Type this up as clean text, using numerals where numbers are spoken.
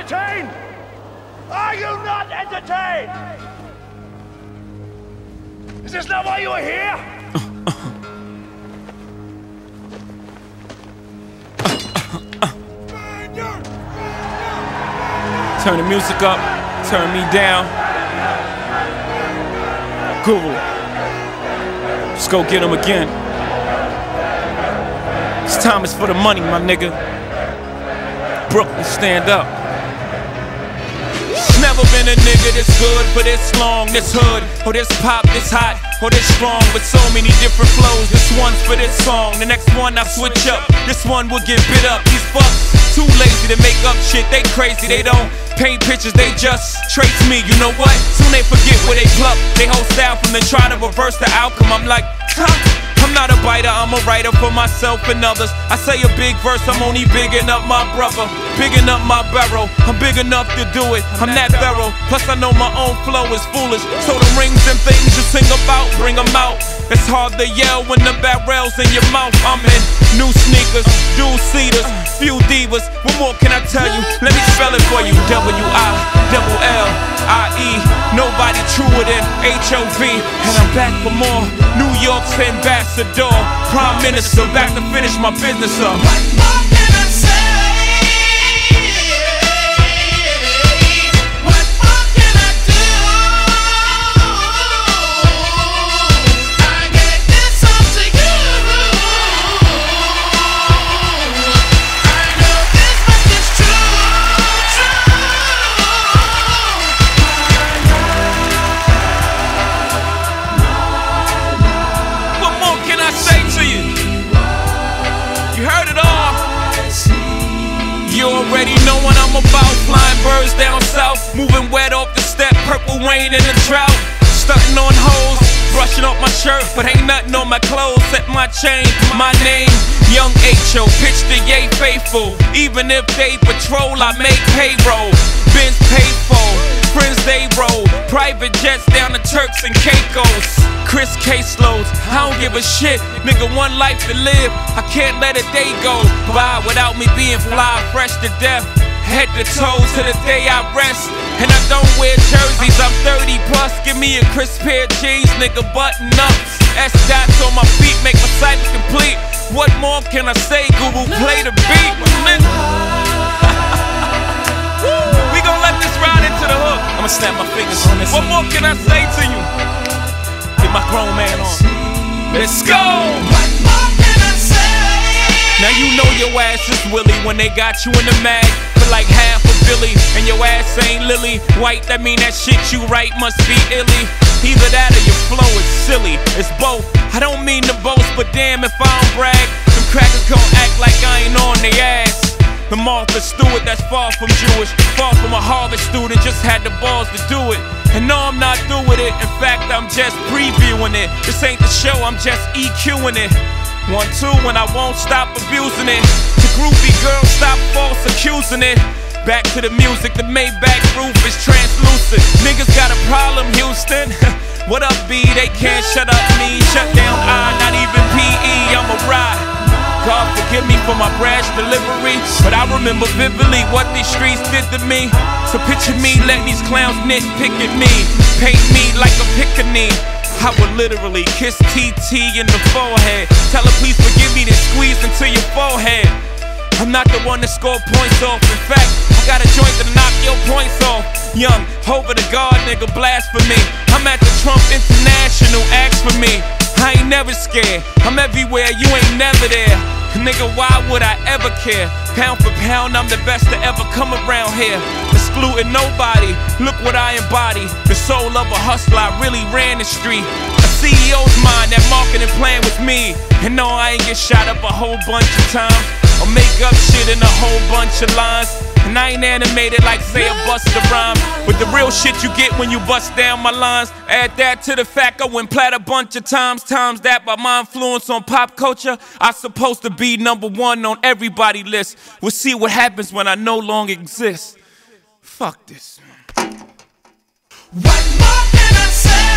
entertained? Are you not entertained? Is this not why you are here? Turn the music up, turn me down. Guru, let's go get him again. This time is for the money, my nigga. Brooklyn, stand up. Never been a nigga this good for this long, this hood, or this pop, this hot, or this strong, with so many different flows. This one's for this song, the next one I switch up. This one will get bit up. These fucks too lazy to make up shit, they crazy, they don't paint pictures, they just trace me. You know what? Soon they forget where they pluck. They whole style from then try to reverse the outcome. I'm like, I'm not a biter, I'm a writer for myself and others. I say a big verse, I'm only bigging up my brother, bigging up my barrel. I'm big enough to do it, I'm that thorough. Plus I know my own flow is foolish, so the rings and things you sing about, bring them out. It's hard to yell when the barrel's in your mouth. I'm in new sneakers, dual seaters, few divas. What more can I tell you? Let me spell it for you. W-I-double-L-I-E. Nobody truer than H-O-V. And I'm back for more. New York's ambassador, prime minister, back to finish my business up. What more can I say? What more can I do? I gave this all to you. I know this much is true. What more can I say to you? You heard it all. You already know what I'm about. Flying birds down south, moving wet off the step, purple rain in the drought. Stunting on hoes, brushing off my shirt, but ain't nothing on my clothes except my chain. My name, Young H.O., pitch to Ye Faithful. Even if they patrol, I make payroll. Benz paid for, friends they roll. Private jets down to Turks and Caicos. Chris caseloads, I don't give a shit. Nigga, one life to live, I can't let a day go by without me being fly, fresh to death. Head to toes to the day I rest. And I don't wear jerseys, I'm 30 plus. Give me a crisp pair of jeans, nigga, button ups. S-dots on my feet, make my cycle complete. What more can I say, Guru? Play the beat, We gon' let this ride into the hook. I'ma snap my fingers on this. What more can I say to you? Get my grown man on. Let's go! What more can I say? Now you know your ass is Willie when they got you in the mag for like half a Billy, and your ass ain't Lily White. That mean that shit you write must be illy. Either that or your flow is silly. It's both. I don't mean to boast, but damn if I don't brag, them crackers gon' act like I ain't on their ass. The Martha Stewart that's far from Jewish, far from a Harvard student, just had the balls to do it. And no, I'm not through with it. In fact, I'm just previewing it. This ain't the show, I'm just EQing it. 1, 2, when I won't stop abusing it. The groupie girl, stop false accusing it. Back to the music, the Maybach roof is translucent. Niggas got a problem, Houston. What up, B? They can't shut up me. Shut down I, not even PE, I'm a ride. God forgive me for my brash delivery, but I remember vividly what these streets did to me. So picture me letting these clowns nitpick at me, paint me like a pickaninny. I would literally kiss TT in the forehead, tell her please forgive me, then squeeze into your forehead. I'm not the one to score points off. In fact, I got a joint to knock your points off. Young, over the guard, nigga, blasphemy. I'm at the Trump International, ask for me. I ain't never scared, I'm everywhere, you ain't never there. Nigga, why would I ever care? Pound for pound, I'm the best to ever come around here. Excluding nobody, look what I embody. The soul of a hustler, I really ran the street. A CEO's mind, that marketing plan was me. And no, I ain't get shot up a whole bunch of times, or make up shit in a whole bunch of lines. And I ain't animated like say a Busta Rhyme, but the real shit you get when you bust down my lines. Add that to the fact I went plat a bunch of times. Times that by my influence on pop culture, I supposed to be #1 on everybody's list. We'll see what happens when I no longer exist. Fuck this. What more can I say?